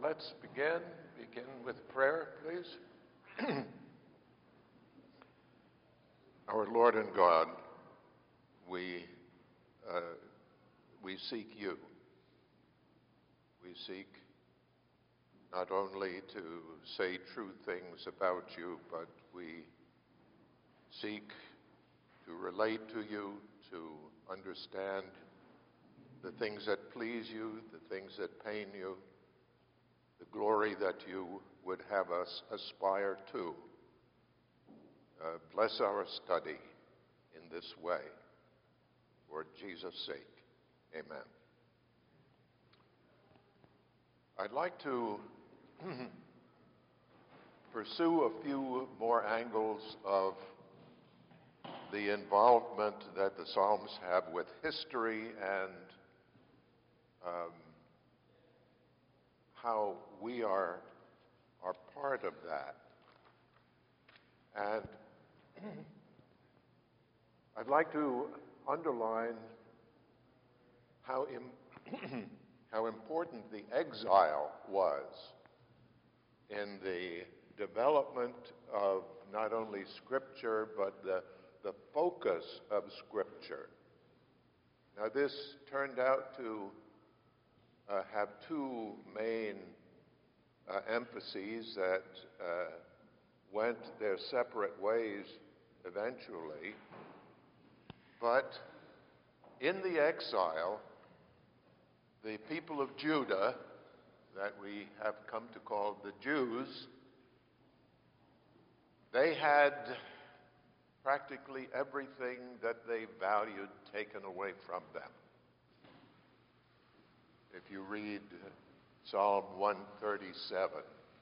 Let's begin. Begin with prayer, please. Our Lord and God, we seek you. We seek not only to say true things about you, but we seek to relate to you, to understand the things that please you, the things that pain you, the glory that you would have us aspire to. Bless our study in this way. For Jesus' sake, amen. I'd like to pursue a few more angles of the involvement that the Psalms have with history and how we are part of that. And I'd like to underline how important the exile was in the development of not only Scripture, but the focus of Scripture. Now, this turned out to have two main emphases that went their separate ways eventually. But in the exile, the people of Judah, that we have come to call the Jews, they had practically everything that they valued taken away from them. If you read Psalm 137,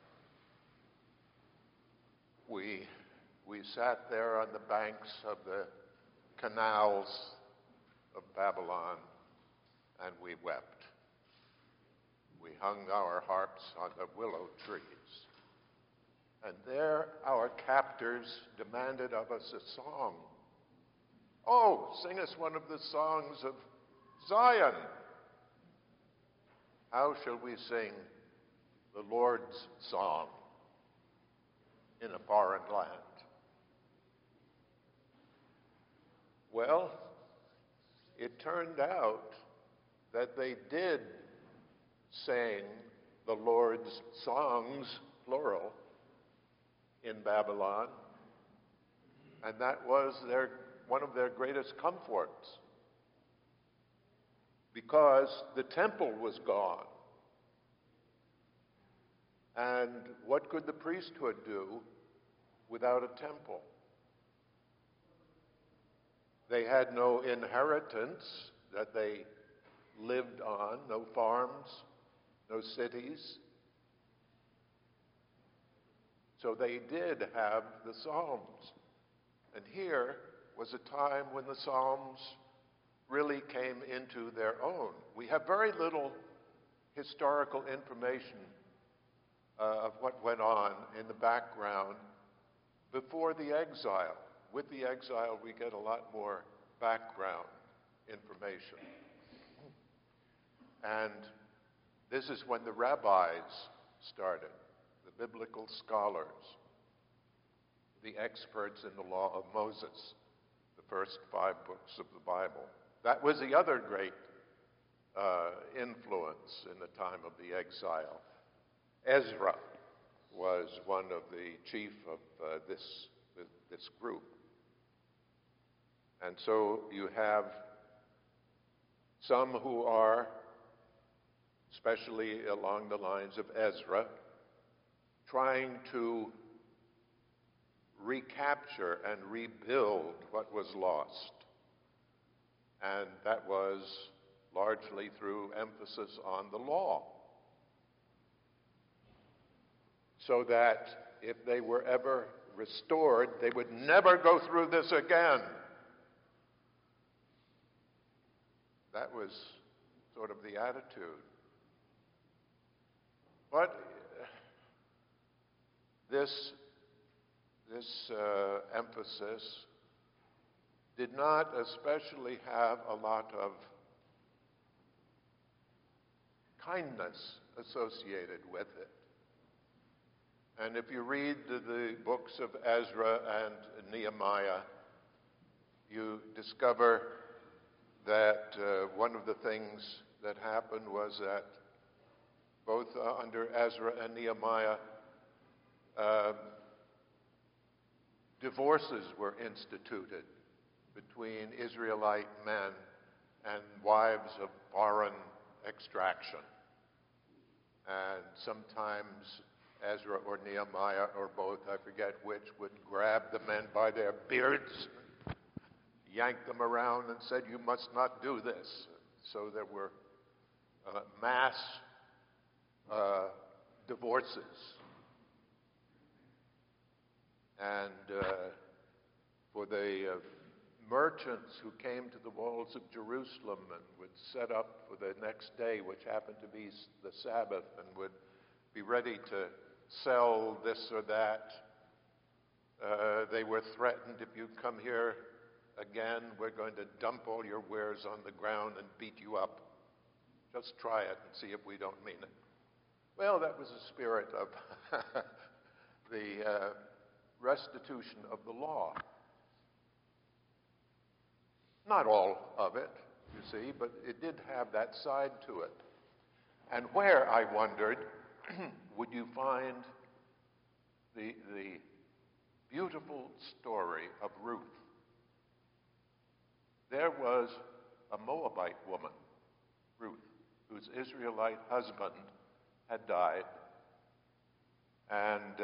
we sat there on the banks of the canals of Babylon and we wept. We hung our harps on the willow trees. And there our captors demanded of us a song. Oh, sing us one of the songs of Zion. How shall we sing the Lord's song in a foreign land? Well, it turned out that they did sing the Lord's songs, plural, in Babylon, and that was one of their greatest comforts, because the temple was gone. And what could the priesthood do without a temple? They had no inheritance that they lived on, no farms, no cities. So they did have the Psalms. And here was a time when the Psalms really came into their own. We have very little historical information of what went on in the background before the exile. With the exile, we get a lot more background information. And this is when the rabbis started, the biblical scholars, the experts in the law of Moses, the first 5 books of the Bible. That was the other great influence in the time of the exile. Ezra was one of the chief of this group. And so you have some who are, especially along the lines of Ezra, trying to recapture and rebuild what was lost. And that was largely through emphasis on the law. So that if they were ever restored, they would never go through this again. That was sort of the attitude. But this emphasis did not especially have a lot of kindness associated with it. And if you read the books of Ezra and Nehemiah, you discover that one of the things that happened was that both under Ezra and Nehemiah, divorces were instituted between Israelite men and wives of foreign extraction. And sometimes Ezra or Nehemiah or both, I forget which, would grab the men by their beards, yank them around and said, "You must not do this." So there were mass divorces. And for the merchants who came to the walls of Jerusalem and would set up for the next day, which happened to be the Sabbath, and would be ready to sell this or that, they were threatened, "If you come here again, we're going to dump all your wares on the ground and beat you up. Just try it and see if we don't mean it." Well, that was the spirit of the restitution of the law. Not all of it, you see, but it did have that side to it. And where, I wondered, would you find the beautiful story of Ruth? There was a Moabite woman, Ruth, whose Israelite husband had died, and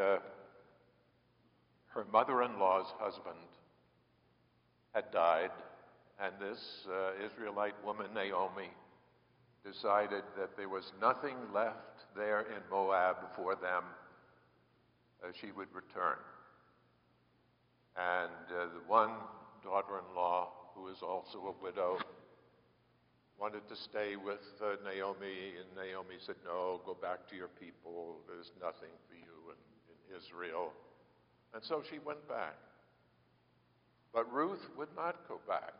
her mother-in-law's husband had died, and this Israelite woman, Naomi, decided that there was nothing left there in Moab for them. She would return. And the one daughter-in-law, who was also a widow, wanted to stay with Naomi, and Naomi said, "No, go back to your people. There's nothing for you in Israel." And so she went back. But Ruth would not go back.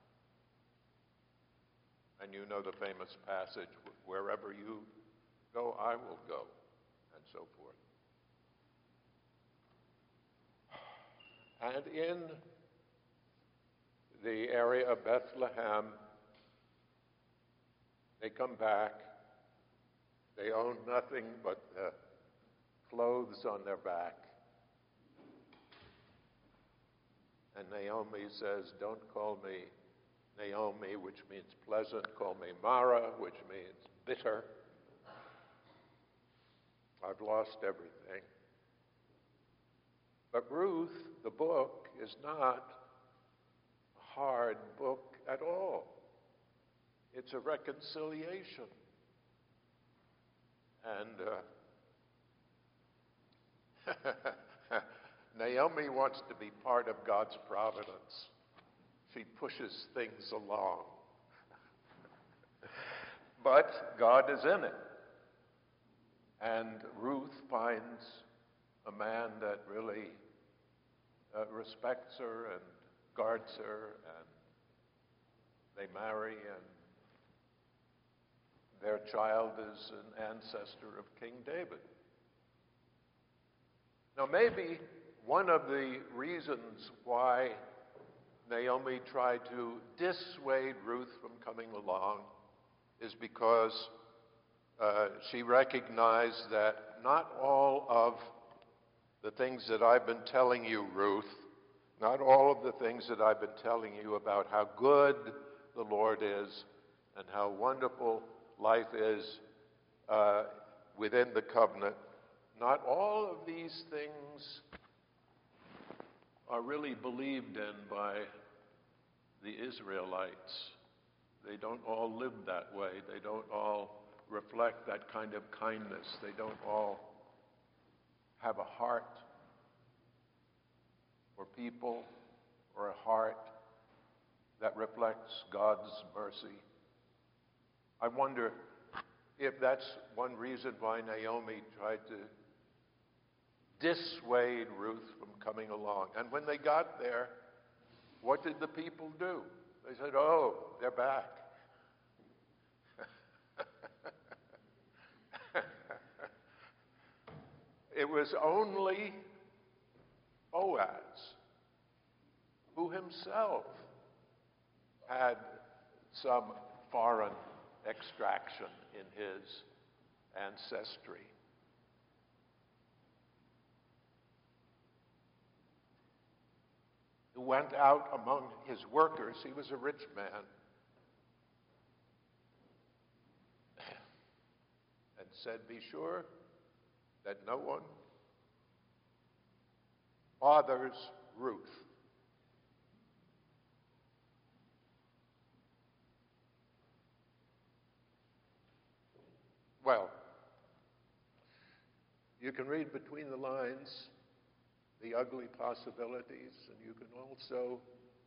And you know the famous passage, "Wherever you go, I will go," and so forth. And in the area of Bethlehem, they come back. They own nothing but clothes on their back. And Naomi says, "Don't call me Naomi," which means pleasant. "Call me Mara," which means bitter. I've lost everything. But Ruth, the book, is not a hard book at all. It's a reconciliation. And Naomi wants to be part of God's providence. She pushes things along. But God is in it. And Ruth finds a man that really respects her and guards her, and they marry, and their child is an ancestor of King David. Now, maybe one of the reasons why Naomi tried to dissuade Ruth from coming along is because she recognized that not all of the things that I've been telling you, Ruth, not all of the things that I've been telling you about how good the Lord is and how wonderful life is within the covenant, not all of these things are really believed in by the Israelites. They don't all live that way. They don't all reflect that kind of kindness. They don't all have a heart for people or a heart that reflects God's mercy. I wonder if that's one reason why Naomi tried to dissuade Ruth from coming along. And when they got there, what did the people do? They said, "Oh, they're back." It was only Boaz, who himself had some foreign extraction in his ancestry. Who went out among his workers. He was a rich man. And said, be sure that no one bothers Ruth. Well, you can read between the lines the ugly possibilities, and you can also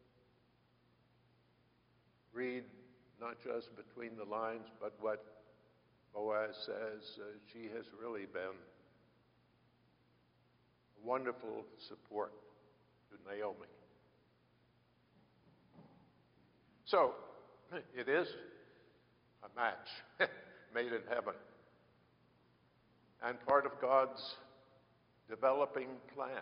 read not just between the lines, but what Boaz says. She has really been a wonderful support to Naomi. So, it is a match made in heaven, and part of God's developing plan.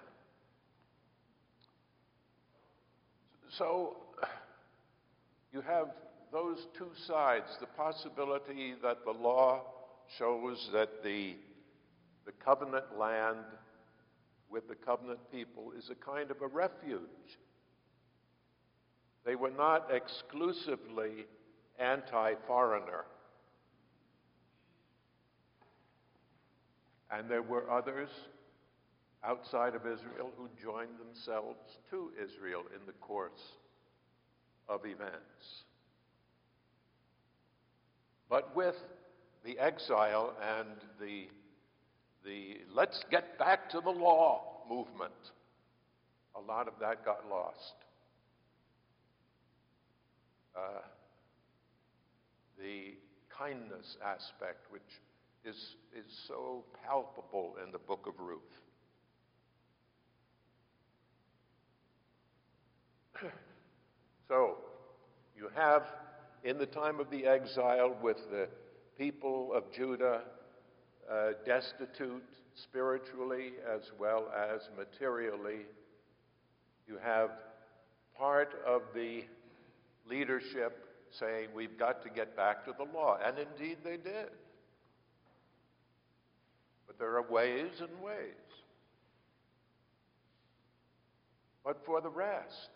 So, you have those two sides, the possibility that the law shows that the covenant land with the covenant people is a kind of a refuge. They were not exclusively anti-foreigner. And there were others outside of Israel who joined themselves to Israel in the course of events. But with the exile and the let's get back to the law movement, a lot of that got lost. The kindness aspect, which is so palpable in the book of Ruth. So, you have, in the time of the exile, with the people of Judah destitute spiritually as well as materially, you have part of the leadership saying, we've got to get back to the law. And indeed they did. But there are ways and ways. But for the rest,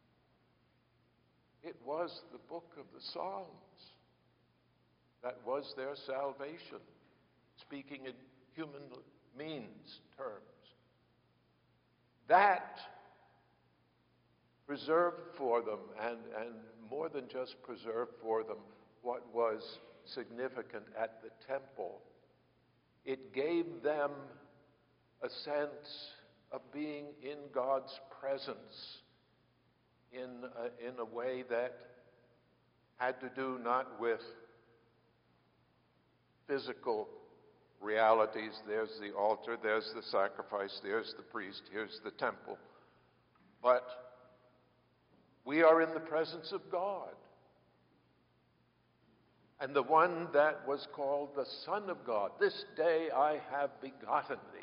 it was the book of the Psalms that was their salvation, speaking in human means terms. That preserved for them, and more than just preserved for them, what was significant at the temple. It gave them a sense of being in God's presence in a way that had to do not with physical realities. There's the altar, there's the sacrifice, there's the priest, here's the temple. But we are in the presence of God. And the one that was called the Son of God, this day I have begotten thee.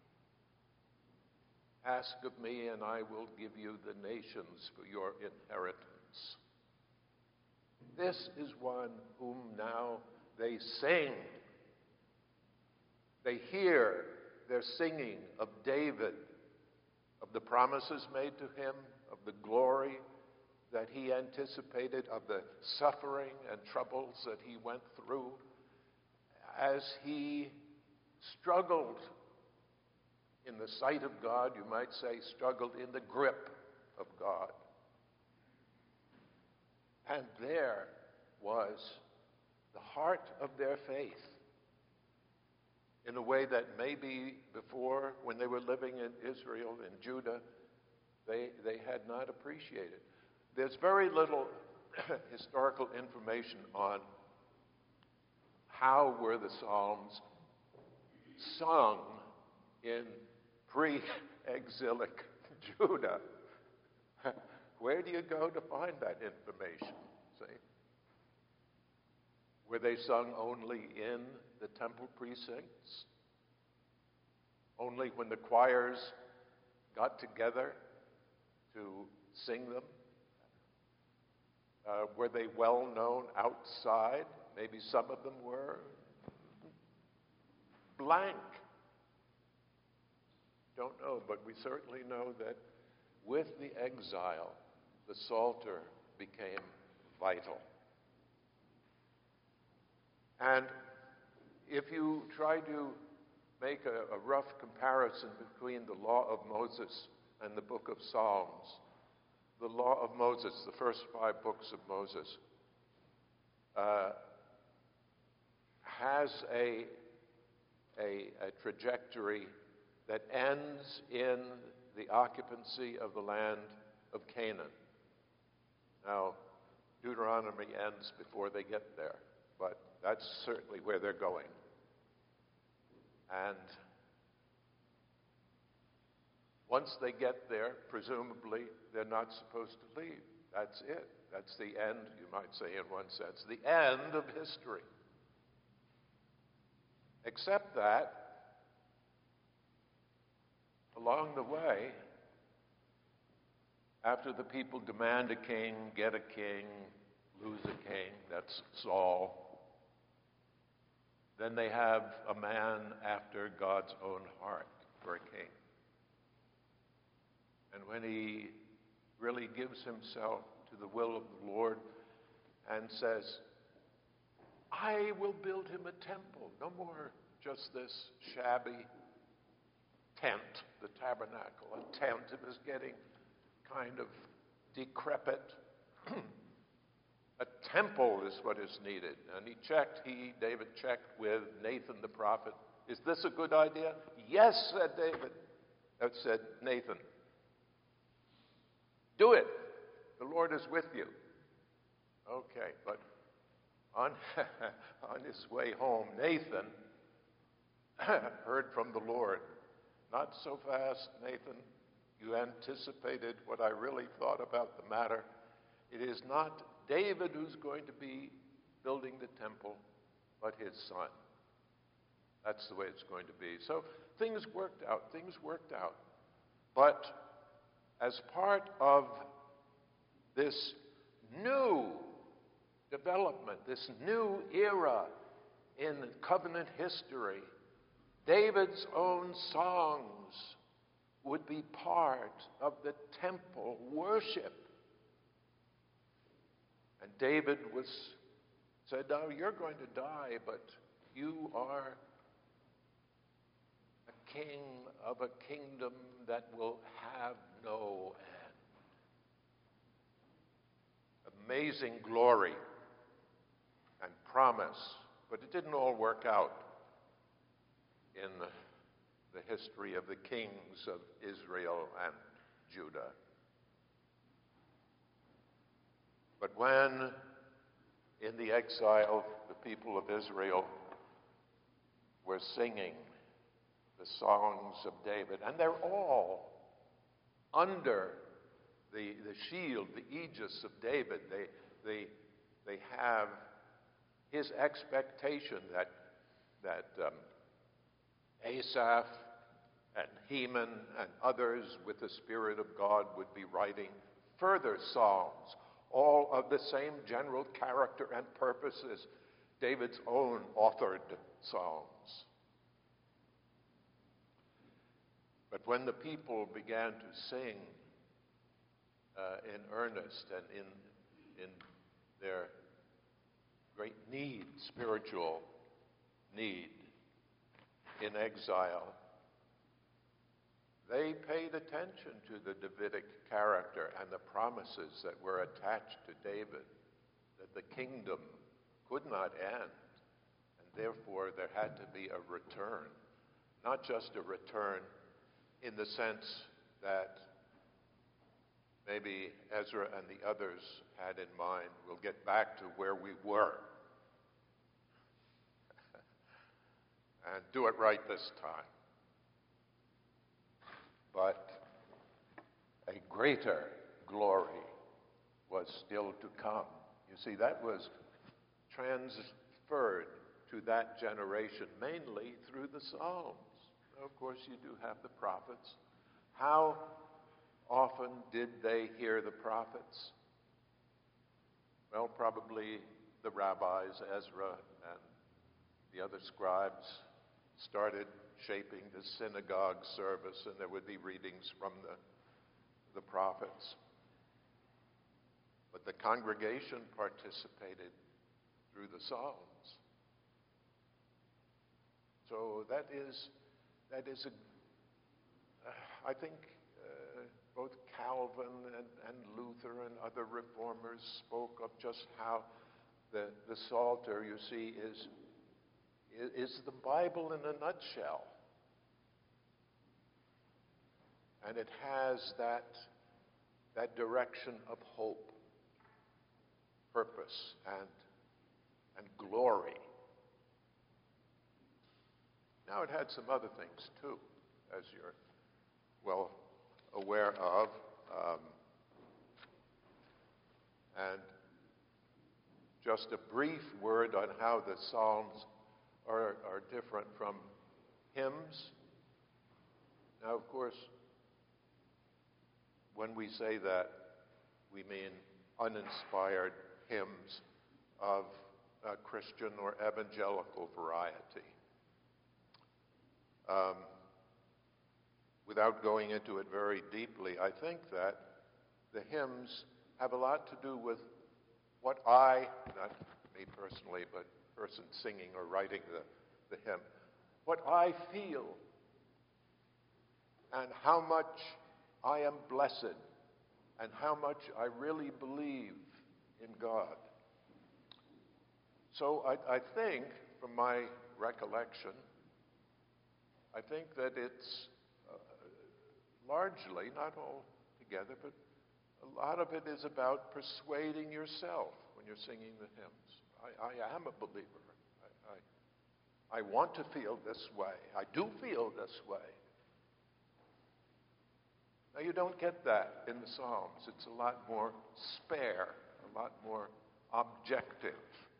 Ask of me, and I will give you the nations for your inheritance. This is one whom now they sing. They hear their singing of David, of the promises made to him, of the glory that he anticipated, of the suffering and troubles that he went through as he struggled in the sight of God, you might say, struggled in the grip of God. And there was the heart of their faith in a way that maybe before, when they were living in Israel, in Judah, they had not appreciated. There's very little historical information on how were the Psalms sung in pre-exilic Judah. Where do you go to find that information? See? Were they sung only in the temple precincts? only when the choirs got together to sing them. Were they well known outside? Maybe some of them were. Blank. Don't know, but we certainly know that with the exile, the Psalter became vital. And if you try to make a rough comparison between the law of Moses and the book of Psalms, the law of Moses, the first 5 books of Moses, has a trajectory that ends in the occupancy of the land of Canaan. Now, Deuteronomy ends before they get there, but that's certainly where they're going. And once they get there, presumably, they're not supposed to leave. That's it. That's the end, you might say, in one sense, the end of history. Except that, along the way, after the people demand a king, get a king, lose a king, that's Saul, then they have a man after God's own heart for a king. And when he really gives himself to the will of the Lord and says, I will build him a temple, no more just this shabby tent, the tabernacle, a tent. It was getting kind of decrepit. A temple is what is needed. And David checked with Nathan the prophet. Is this a good idea? Yes, said David. Said Nathan. Do it. The Lord is with you. Okay, but on his way home, Nathan heard from the Lord. Not so fast, Nathan. You anticipated what I really thought about the matter. It is not David who's going to be building the temple, but his son. That's the way it's going to be. So things worked out. But as part of this new development, this new era in covenant history, David's own songs would be part of the temple worship. And David said, now you're going to die, but you are a king of a kingdom that will have no end. Amazing glory and promise, but it didn't all work out in the history of the kings of Israel and Judah. But when, in the exile, the people of Israel were singing the songs of David, and they're all under the shield, the aegis of David. They have his expectation that Asaph and Heman and others with the Spirit of God would be writing further psalms, all of the same general character and purpose as David's own authored psalms. But when the people began to sing in earnest and in their great need, spiritual need, in exile, they paid attention to the Davidic character and the promises that were attached to David, that the kingdom could not end, and therefore there had to be a return. Not just a return in the sense that maybe Ezra and the others had in mind, we'll get back to where we were and do it right this time. But a greater glory was still to come. You see, that was transferred to that generation mainly through the Psalms. Of course, you do have the prophets. How often did they hear the prophets? Well, probably the rabbis, Ezra and the other scribes, started shaping the synagogue service, and there would be readings from the prophets. But the congregation participated through the Psalms. So that is I think both Calvin and Luther and other reformers spoke of just how the Psalter, you see, is the Bible in a nutshell. And it has that direction of hope, purpose, and glory. Now, it had some other things, too, as you're well aware of. And just a brief word on how the Psalms are different from hymns. Now, of course, when we say that, we mean uninspired hymns of Christian or evangelical variety. Without going into it very deeply, I think that the hymns have a lot to do with what I, not me personally, but person singing or writing the hymn, what I feel and how much I am blessed and how much I really believe in God. So I think, from my recollection, I think that it's largely, not all together, but a lot of it is about persuading yourself when you're singing the hymns. I am a believer. I want to feel this way. I do feel this way. Now, you don't get that in the Psalms. It's a lot more spare, a lot more objective.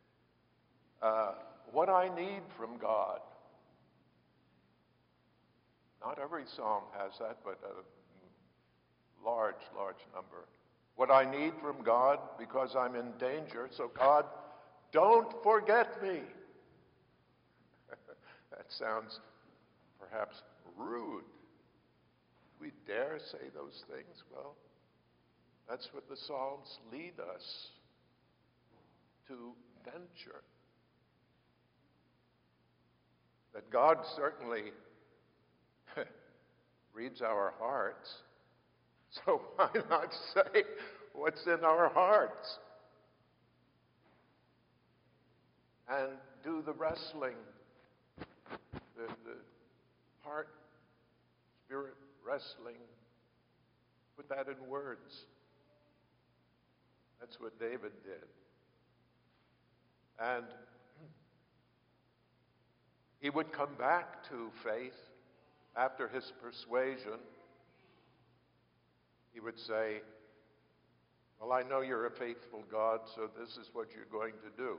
What I need from God. Not every psalm has that, but a large number. What I need from God because I'm in danger, so God, don't forget me. That sounds perhaps rude. We dare say those things? Well, that's what the Psalms lead us to venture. That God certainly reads our hearts, so why not say what's in our hearts? And do the wrestling, the heart-spirit wrestling, put that in words. That's what David did. And he would come back to faith after his persuasion. He would say, well, I know you're a faithful God, so this is what you're going to do.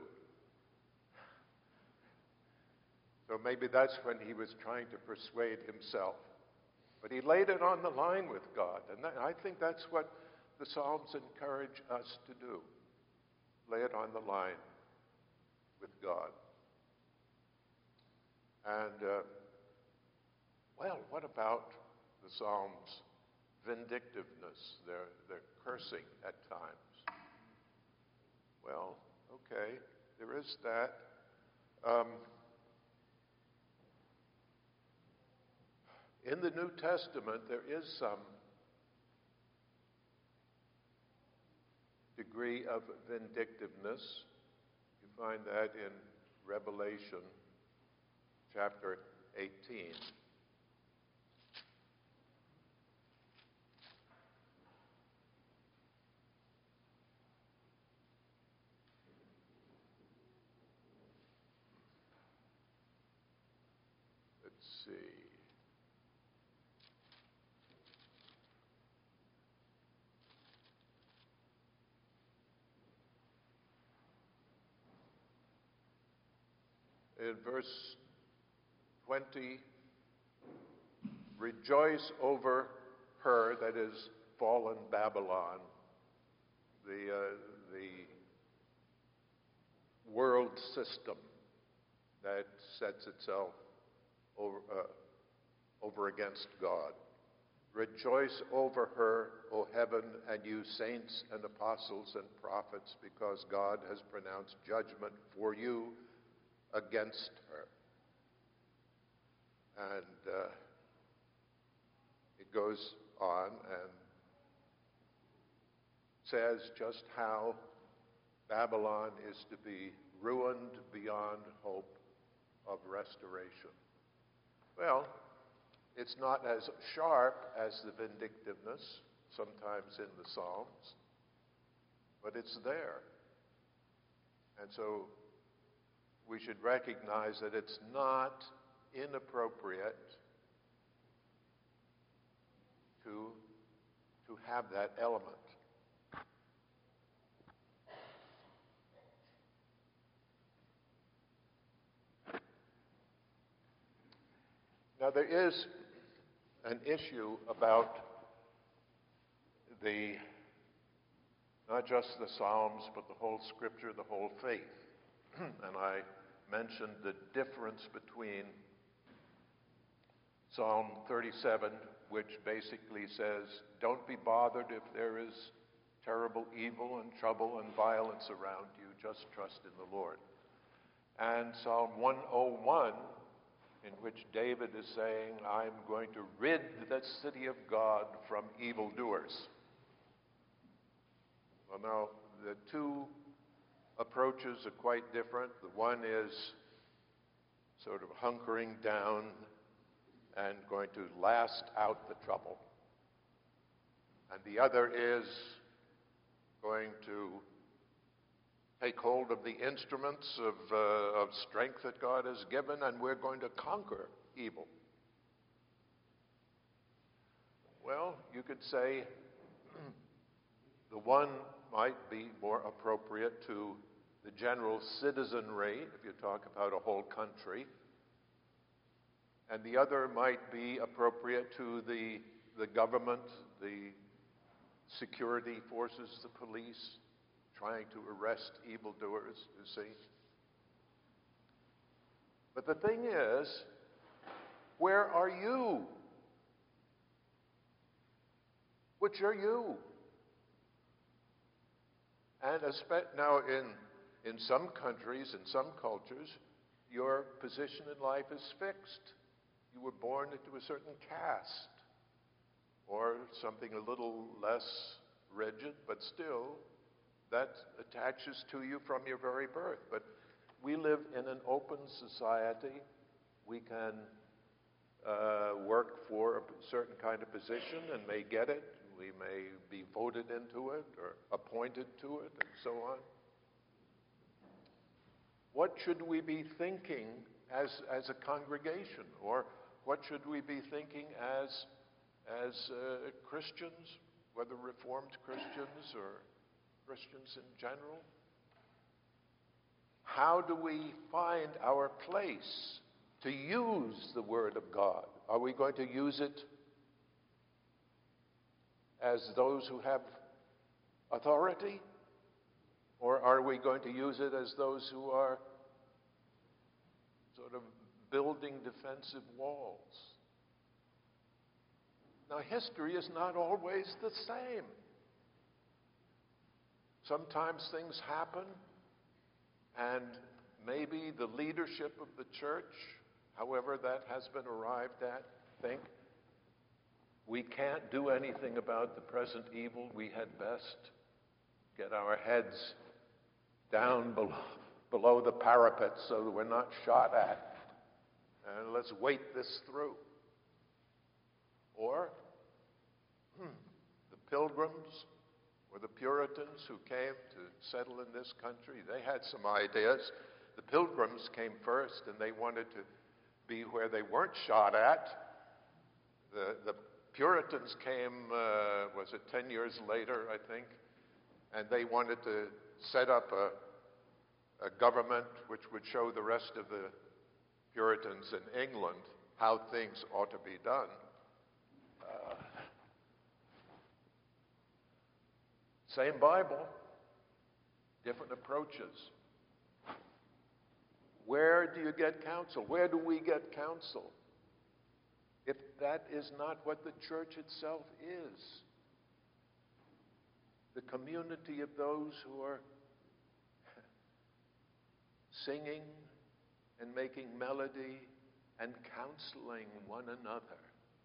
So maybe that's when he was trying to persuade himself. But he laid it on the line with God. And I think that's what the Psalms encourage us to do. Lay it on the line with God. And, well, what about the Psalms' vindictiveness, their cursing at times? Well, okay, there is that. In the New Testament, there is some degree of vindictiveness. You find that in Revelation chapter 18. Let's see. In verse 20, rejoice over her, that is, fallen Babylon, the world system that sets itself over against God. Rejoice over her, O heaven, and you saints and apostles and prophets, because God has pronounced judgment for you against her. And it goes on and says just how Babylon is to be ruined beyond hope of restoration. Well, it's not as sharp as the vindictiveness sometimes in the Psalms, but it's there. And so we should recognize that it's not inappropriate to have that element. Now, there is an issue about not just the Psalms, but the whole Scripture, the whole faith. And I mentioned the difference between Psalm 37, which basically says, don't be bothered if there is terrible evil and trouble and violence around you, just trust in the Lord. And Psalm 101, in which David is saying, I'm going to rid the city of God from evildoers. Well, now, the two approaches are quite different. The one is sort of hunkering down and going to last out the trouble. And the other is going to take hold of the instruments of strength that God has given, and we're going to conquer evil. Well, you could say the one might be more appropriate to the general citizenry, if you talk about a whole country, and the other might be appropriate to the government, the security forces, the police, trying to arrest evildoers, you see. But the thing is, where are you? Which are you? And now in some countries, in some cultures, your position in life is fixed. You were born into a certain caste, or something a little less rigid, but still, that attaches to you from your very birth. But we live in an open society. We can work for a certain kind of position and may get it. We may be voted into it or appointed to it and so on. What should we be thinking as a congregation? Or what should we be thinking as Christians, whether Reformed Christians or Christians in general? How do we find our place to use the Word of God? Are we going to use it as those who have authority? Or are we going to use it as those who are sort of building defensive walls? Now, history is not always the same. Sometimes things happen, and maybe the leadership of the church, however that has been arrived at, think we can't do anything about the present evil. We had best get our heads down below the parapet so that we're not shot at. And let's wait this through. Or the Pilgrims or the Puritans who came to settle in this country, they had some ideas. The Pilgrims came first, and they wanted to be where they weren't shot at. The Puritans came, 10 years later, I think, and they wanted to set up a government which would show the rest of the Puritans in England how things ought to be done. Uh, Same Bible, different approaches. Where do you get counsel? Where do we get counsel? If that is not what the church itself is. The community of those who are singing and making melody and counseling one another.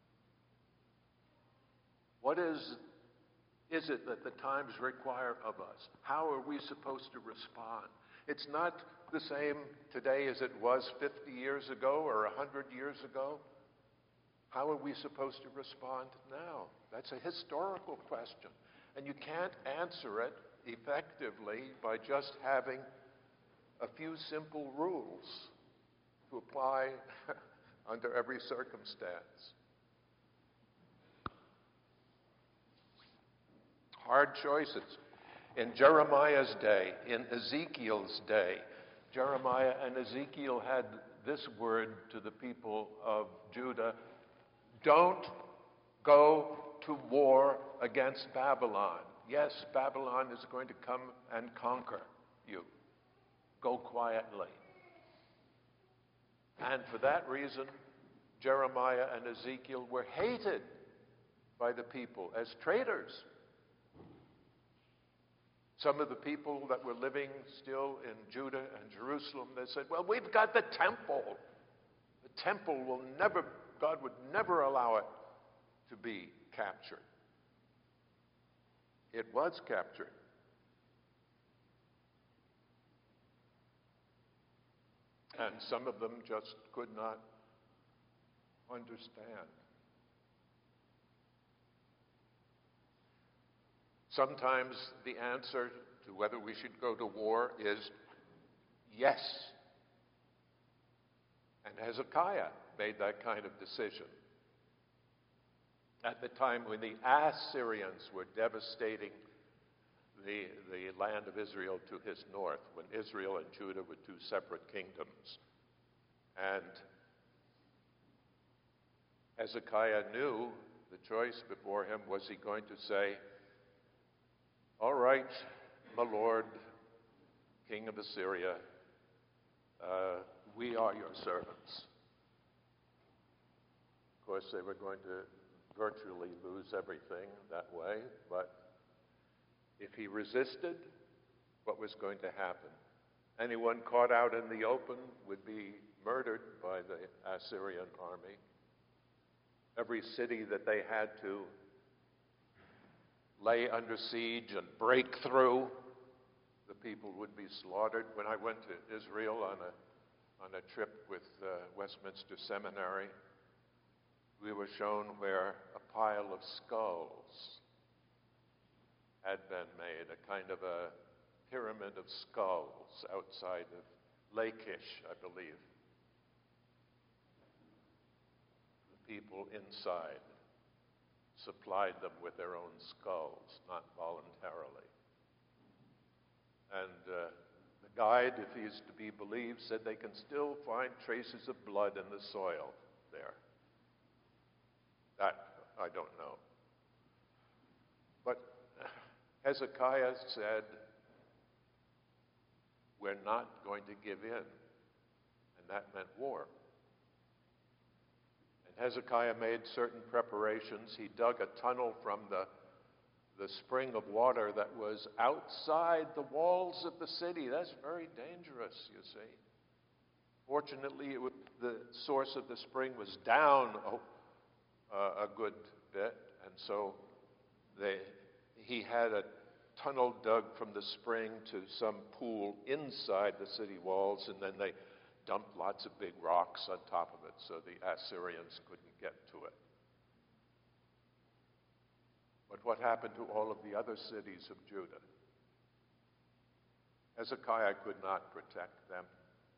What is it that the times require of us? How are we supposed to respond? It's not the same today as it was 50 years ago or 100 years ago. How are we supposed to respond now? That's a historical question. And you can't answer it effectively by just having a few simple rules to apply under every circumstance. Hard choices. In Jeremiah's day, in Ezekiel's day, Jeremiah and Ezekiel had this word to the people of Judah: don't go to war against Babylon. Yes, Babylon is going to come and conquer you. Go quietly. And for that reason, Jeremiah and Ezekiel were hated by the people as traitors. Some of the people that were living still in Judah and Jerusalem, they said, well, we've got the temple. The temple will never, God would never allow it to be captured. It was captured. And some of them just could not understand. Sometimes the answer to whether we should go to war is yes. And Hezekiah made that kind of decision. At the time when the Assyrians were devastating the land of Israel to his north, when Israel and Judah were two separate kingdoms. And Hezekiah knew the choice before him. Was he going to say, all right, my lord, king of Assyria, we are your servants. Of course, they were going to virtually lose everything that way, but if he resisted, what was going to happen? Anyone caught out in the open would be murdered by the Assyrian army. Every city that they had to lay under siege and break through, the people would be slaughtered. When I went to Israel on a trip with Westminster Seminary, we were shown where a pile of skulls had been made, a kind of a pyramid of skulls outside of Lachish, I believe. The people inside supplied them with their own skulls, not voluntarily. And the guide, if he is to be believed, said they can still find traces of blood in the soil there. That I don't know. But Hezekiah said, we're not going to give in. And that meant war. And Hezekiah made certain preparations. He dug a tunnel from the spring of water that was outside the walls of the city. That's very dangerous, you see. Fortunately, the source of the spring was down a good bit, and so he had a tunnel dug from the spring to some pool inside the city walls, and then they dumped lots of big rocks on top of it so the Assyrians couldn't get to it. But what happened to all of the other cities of Judah? Hezekiah could not protect them.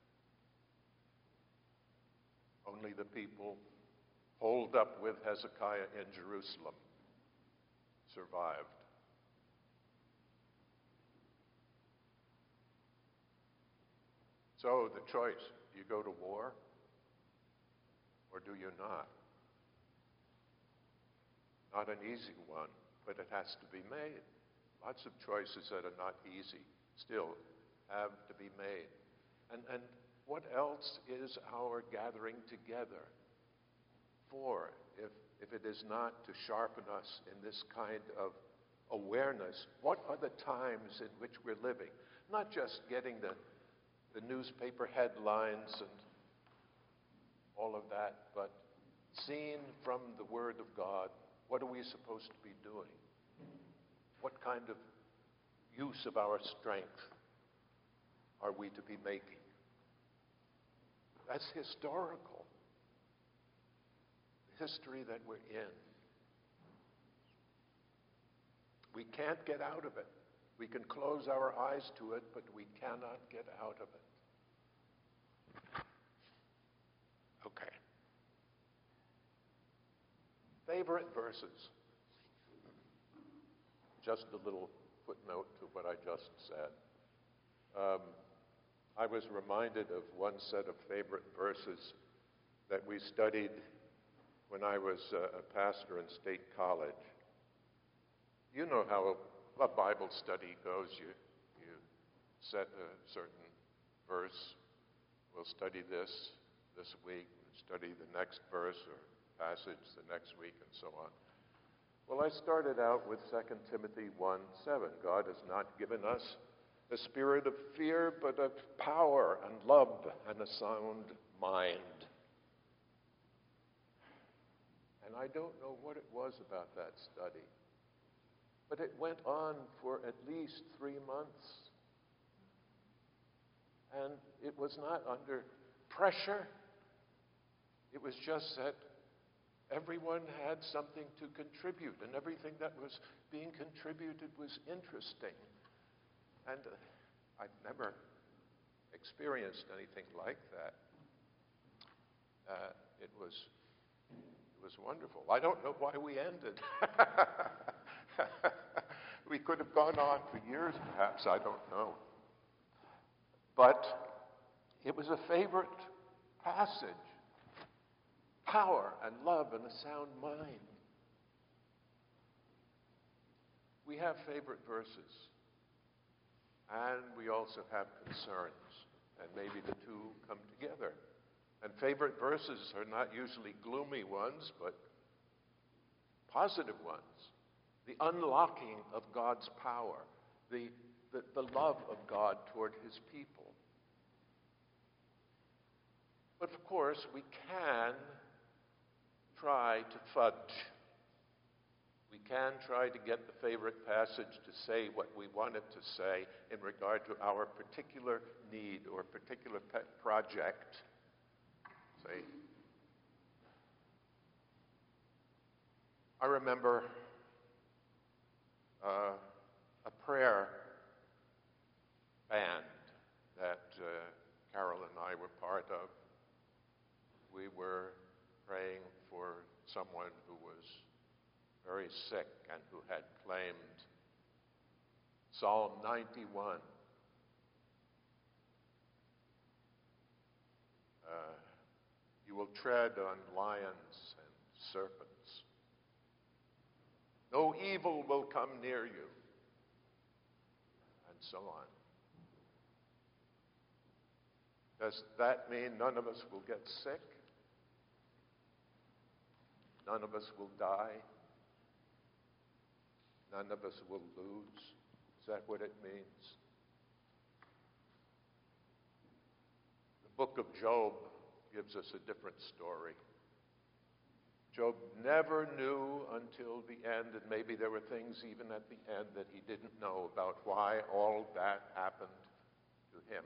Only the people holed up with Hezekiah in Jerusalem survived. So the choice, do you go to war or do you not? Not an easy one, but it has to be made. Lots of choices that are not easy still have to be made. And what else is our gathering together for if it is not to sharpen us in this kind of awareness? What are the times in which we're living? Not just getting the newspaper headlines and all of that, but seen from the Word of God, what are we supposed to be doing? What kind of use of our strength are we to be making? That's historical. The history that we're in. We can't get out of it. We can close our eyes to it, but we cannot get out of it. Okay. Favorite verses. Just a little footnote to what I just said. I was reminded of one set of favorite verses that we studied when I was a pastor in State College. You know how a Bible study goes. You set a certain verse. We'll study this week, study the next verse or passage the next week, and so on. Well, I started out with 2 Timothy 1:7. God has not given us a spirit of fear, but of power and love and a sound mind. And I don't know what it was about that study, but it went on for at least 3 months. And it was not under pressure. It was just that everyone had something to contribute, and everything that was being contributed was interesting. And I've never experienced anything like that. It was wonderful. I don't know why we ended. We could have gone on for years, perhaps. I don't know. But it was a favorite passage. Power and love and a sound mind. We have favorite verses. And we also have concerns. And maybe the two come together. And favorite verses are not usually gloomy ones, but positive ones. The unlocking of God's power. The love of God toward his people. But of course, we can try to fudge. We can try to get the favorite passage to say what we want it to say in regard to our particular need or particular pet project. See? I remember a prayer band that Carol and I were part of. We were praying for someone who was very sick and who had claimed Psalm 91. You will tread on lions and serpents. No evil will come near you. And so on. Does that mean none of us will get sick? None of us will die? None of us will lose? Is that what it means? The book of Job gives us a different story. Job never knew until the end, and maybe there were things even at the end that he didn't know about why all that happened to him.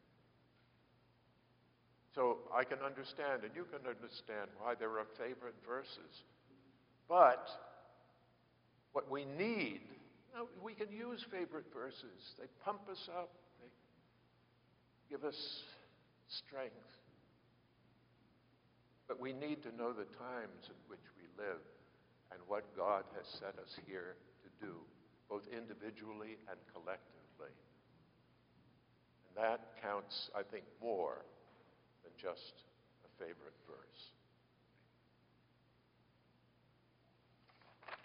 So I can understand, and you can understand why there are favorite verses. But what we need, we can use favorite verses. They pump us up. They give us strength. But we need to know the times in which we live and what God has set us here to do, both individually and collectively. And that counts, I think, more than just a favorite verse.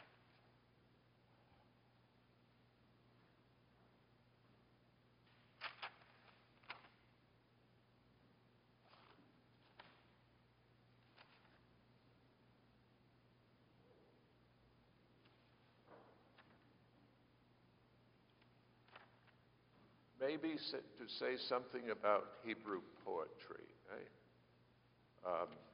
maybe to say something about Hebrew poetry. Eh?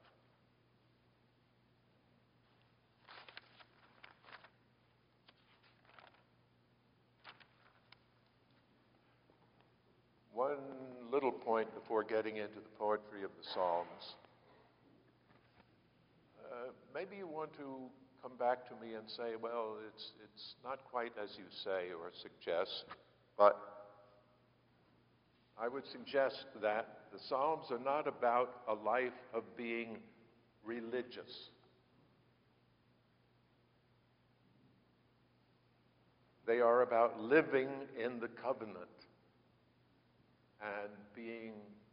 One little point before getting into the poetry of the Psalms. Maybe you want to come back to me and say, well, it's not quite as you say or suggest, but I would suggest that the Psalms are not about a life of being religious. They are about living in the covenant and being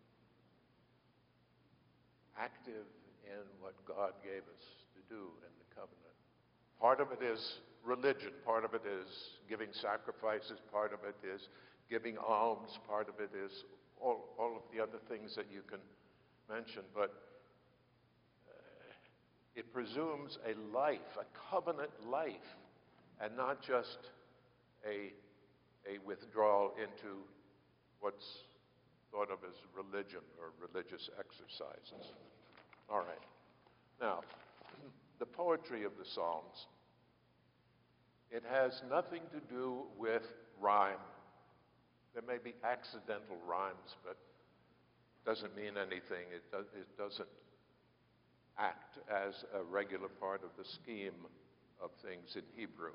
active in what God gave us to do in the covenant. Part of it is religion, part of it is giving sacrifices, part of it is giving alms, part of it is all of the other things that you can mention, but it presumes a life, a covenant life, and not just a withdrawal into what's thought of as religion or religious exercises. All right. Now, the poetry of the Psalms, it has nothing to do with rhyme. There may be accidental rhymes, but it doesn't mean anything. It doesn't act as a regular part of the scheme of things in Hebrew.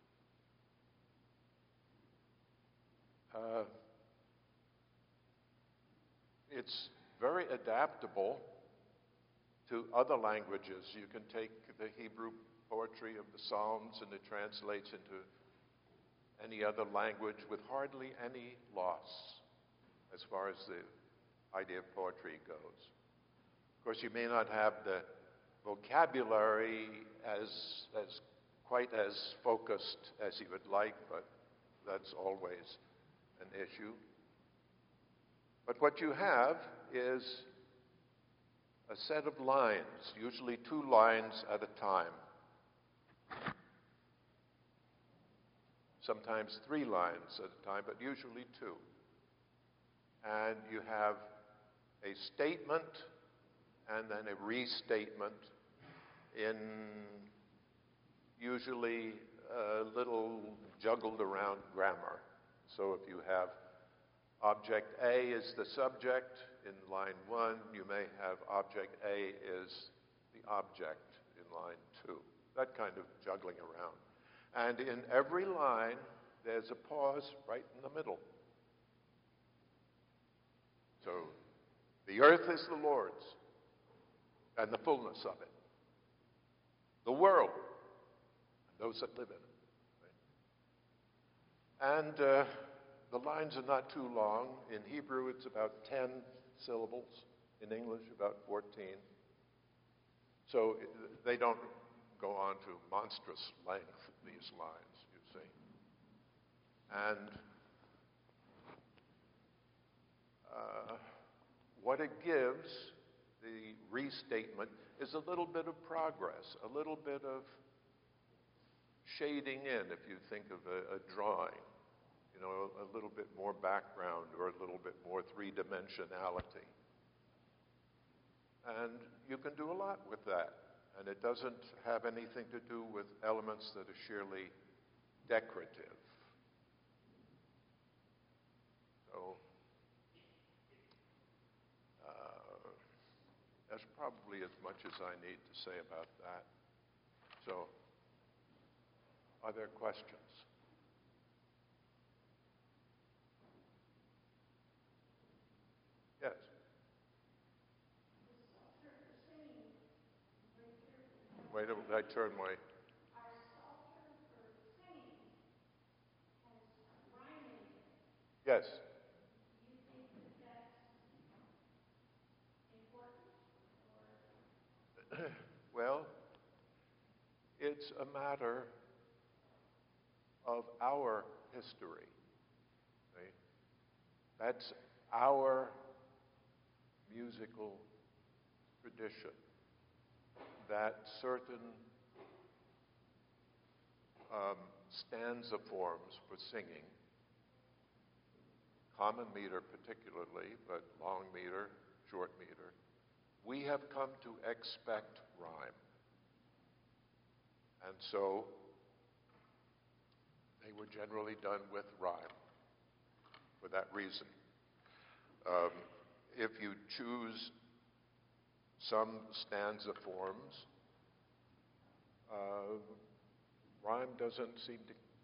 It's very adaptable to other languages. You can take the Hebrew poetry of the Psalms and it translates into any other language with hardly any loss as far as the idea of poetry goes. Of course, you may not have the vocabulary as quite as focused as you would like, but that's always an issue. But what you have is a set of lines, usually 2 lines at a time. Sometimes 3 lines at a time, but usually 2. And you have a statement and then a restatement in usually a little juggled around grammar. So if you have object A is the subject in line 1, you may have object A is the object in line 2. That kind of juggling around. And in every line, there's a pause right in the middle. So, the earth is the Lord's, and the fullness of it. The world, and those that live in it. Right? And the lines are not too long. In Hebrew, it's about 10 syllables. In English, about 14. So they don't go on to monstrous length, these lines, you see. And what it gives, the restatement, is a little bit of progress, a little bit of shading in, if you think of a drawing. You know, a little bit more background or a little bit more three-dimensionality. And you can do a lot with that. And it doesn't have anything to do with elements that are sheerly decorative. So, that's probably as much as I need to say about that. So, are there questions? Yes. Wait, I turn my... Yes. Well, it's a matter of our history. Right? That's our musical tradition. That certain stanza forms for singing common meter particularly, but long meter, short meter, we have come to expect rhyme. And so they were generally done with rhyme for that reason. If you choose some stanza forms, rhyme doesn't seem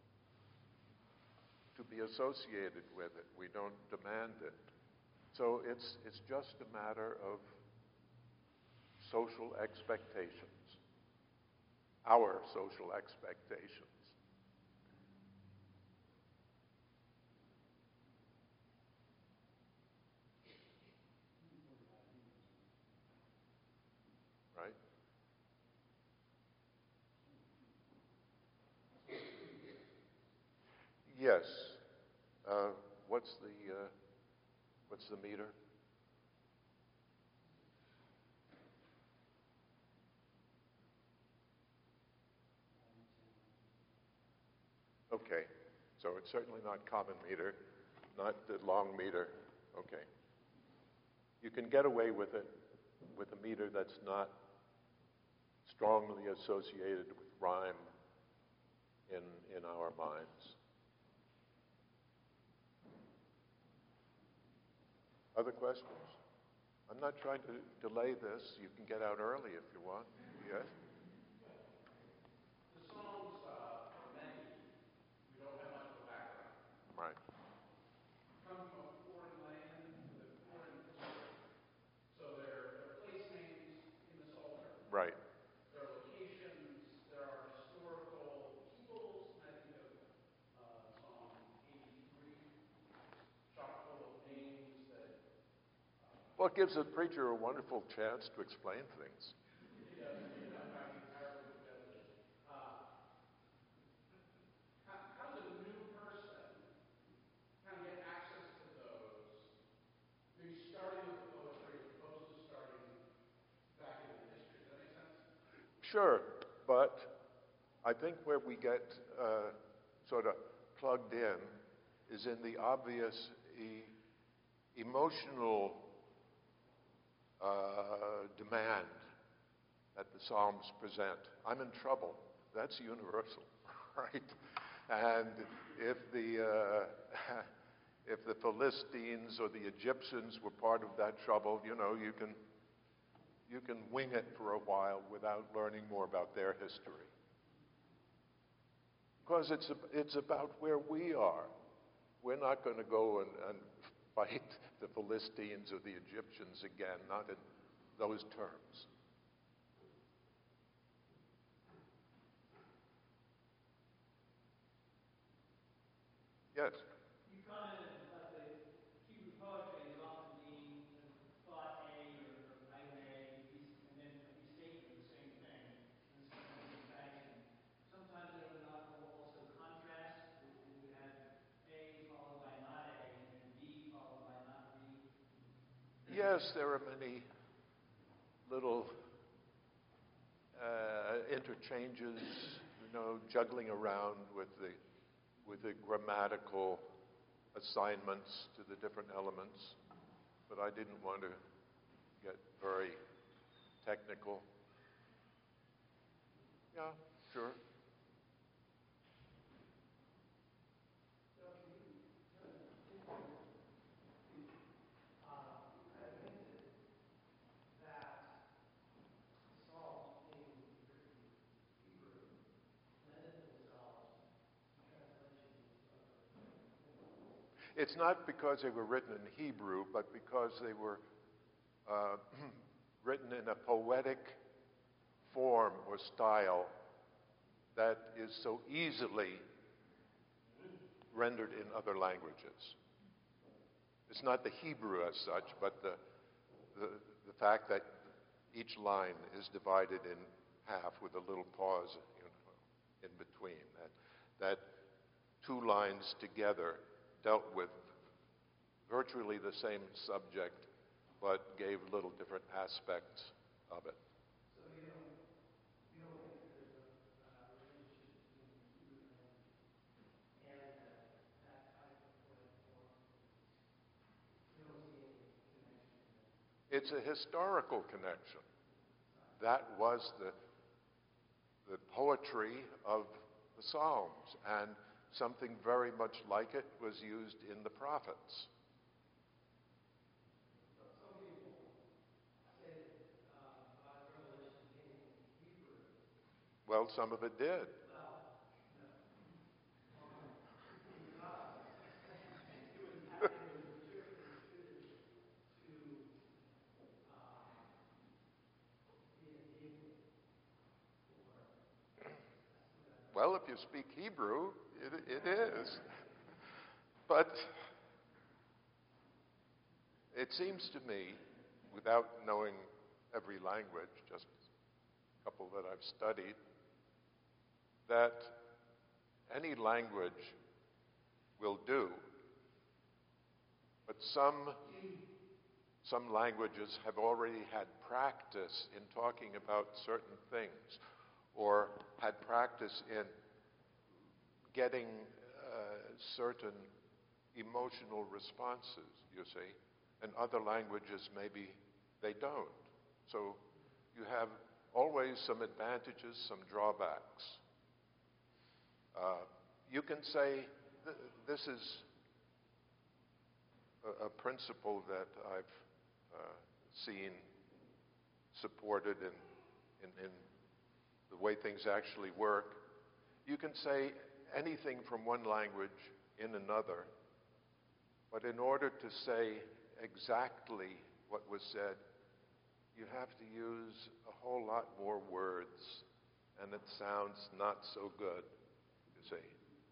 to be associated with it. We don't demand it. So it's just a matter of social expectations, our social expectations. Right? Yes. What's the meter? Okay. So it's certainly not common meter, not the long meter. Okay. You can get away with it with a meter that's not strongly associated with rhyme in our minds. Other questions? I'm not trying to delay this. You can get out early if you want. Yes? The songs are many. We don't have much of a background. Right. Come from a foreign land with a foreign history. So there are place names in the Psalter. Right. There are locations. There are historical peoples. And I think of Psalm 83, chock full of names that. Well, it gives the preacher a wonderful chance to explain things. He does. In fact, he entirely does it. How does a new person kind of get access to those? Maybe starting with the poetry as opposed to starting back into the history. Does that make sense? Sure, but I think where we get sort of plugged in is in the obvious emotional demand that the Psalms present. I'm in trouble. That's universal, right? And if the Philistines or the Egyptians were part of that trouble, you can wing it for a while without learning more about their history. Because it's about where we are. We're not going to go and fight the Philistines or the Egyptians again, not in those terms. Yes? You commented about the Hebrew poetry as often being thought A or item A, and then restatement of the same thing in a sequential fashion. Sometimes there were not also contrasts. We would have A followed by not A, and then B followed by not B. Yes, there are many little interchanges, juggling around with the grammatical assignments to the different elements, but I didn't want to get very technical. Yeah, sure. It's not because they were written in Hebrew, but because they were written in a poetic form or style that is so easily rendered in other languages. It's not the Hebrew as such, but the fact that each line is divided in half with a little pause, in between. That two lines together dealt with virtually the same subject, but gave little different aspects of it. So you don't think there's a relationship between the Hebrew language and that type of poetic form? It's a historical connection. That was the poetry of the Psalms, and something very much like it was used in the prophets. Some people say God's revelation came in Hebrew. Well, some of it did. Well, if you speak Hebrew, it is. But it seems to me, without knowing every language, just a couple that I've studied, that any language will do. But some languages have already had practice in talking about certain things, or had practice in getting certain emotional responses, you see. And other languages, maybe they don't. So you have always some advantages, some drawbacks. You can say, this is a principle that I've seen supported in the way things actually work. You can say anything from one language in another, but in order to say exactly what was said, you have to use a whole lot more words, and it sounds not so good, you see.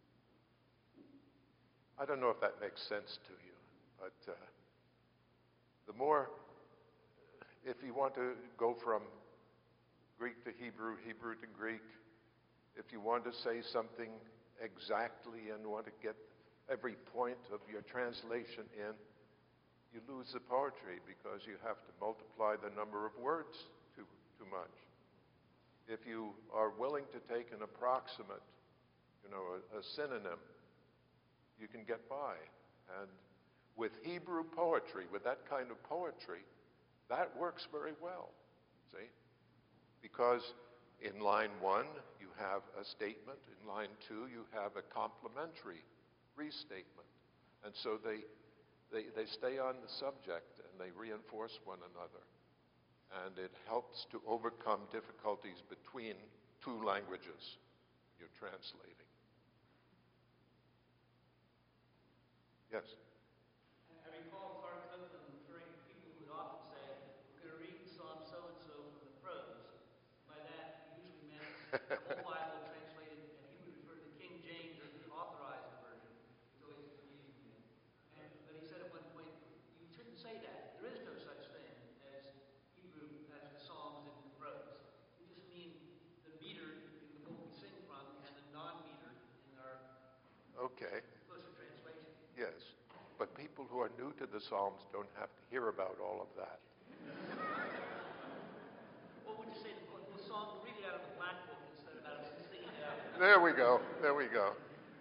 I don't know if that makes sense to you, but the more, if you want to go from Greek to Hebrew, Hebrew to Greek, if you want to say something exactly and want to get every point of your translation in, you lose the poetry because you have to multiply the number of words too much. If you are willing to take an approximate, a synonym, you can get by. And with Hebrew poetry, with that kind of poetry, that works very well, see? Because in line 1, you have a statement. In line 2, you have a complementary restatement. And so they stay on the subject and they reinforce one another. And it helps to overcome difficulties between two languages you're translating. Yes? I recall Clark Copeland referring to people who would often say, we're going to read Psalm so-and-so from the prose. By that, he usually meant the whole Bible translated, and he would refer to the King James as the authorized version. It's always confusing me. But he said at one point, you shouldn't say that. There is no such thing as Hebrew, as the Psalms in the prose. We just mean the meter in the book we sing from and the non-meter in our Okay. closer translation. Yes. But people who are new to the Psalms don't have to hear about all of that. What would you say the song? Read it out of the black book instead of out of singing it out. There we go. There we go.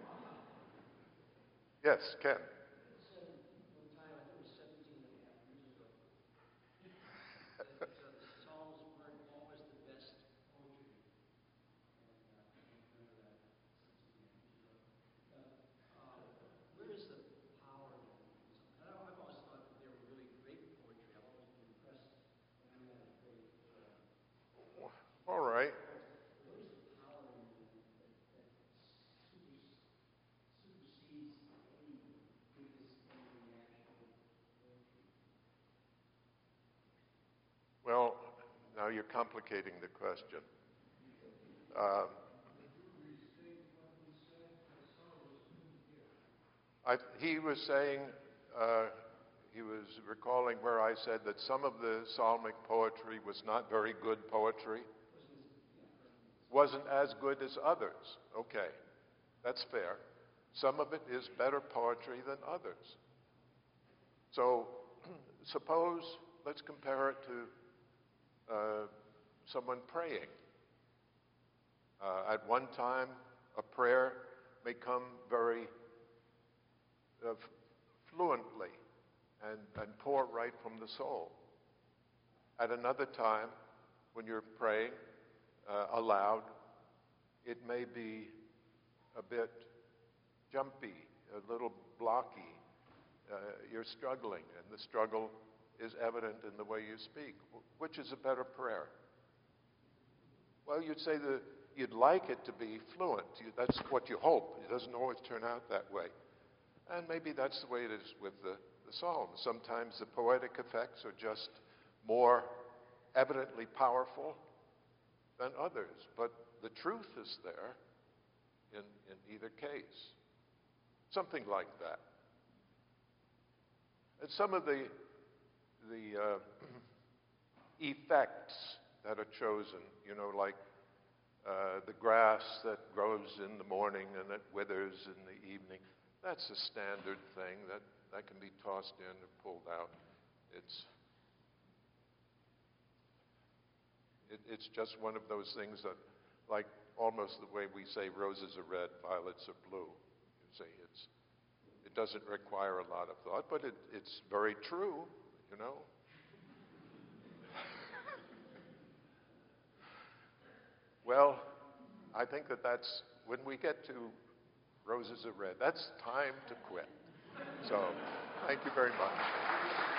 Yes, Ken. Said one time, I think it was 17 and a half years ago, that the Psalms weren't always the best poetry. And I remember that 17 and a half years ago. Where is the power in them? I've always thought that they were really great poetry. I've always been impressed when I had a great. All right. What is the power in them that supersedes any goodness in the actual poetry? Well, now you're complicating the question. He was saying, he was recalling where I said that some of the psalmic poetry was not very good poetry. Wasn't as good as others. Okay, that's fair. Some of it is better poetry than others. So, suppose, let's compare it to someone praying. At one time, a prayer may come very fluently and pour right from the soul. At another time, when you're praying aloud, it may be a bit jumpy, a little blocky. You're struggling, and the struggle is evident in the way you speak. Which is a better prayer? Well, you'd say that you'd like it to be fluent. That's what you hope. It doesn't always turn out that way. And maybe that's the way it is with the Psalms. Sometimes the poetic effects are just more evidently powerful than others. But the truth is there in either case. Something like that. And some of the effects that are chosen, like the grass that grows in the morning and it withers in the evening, that's a standard thing that can be tossed in or pulled out. It's just one of those things that, like almost the way we say roses are red, violets are blue. You say it doesn't require a lot of thought, but it's very true, Well, I think that's when we get to roses are red, that's time to quit. So, thank you very much.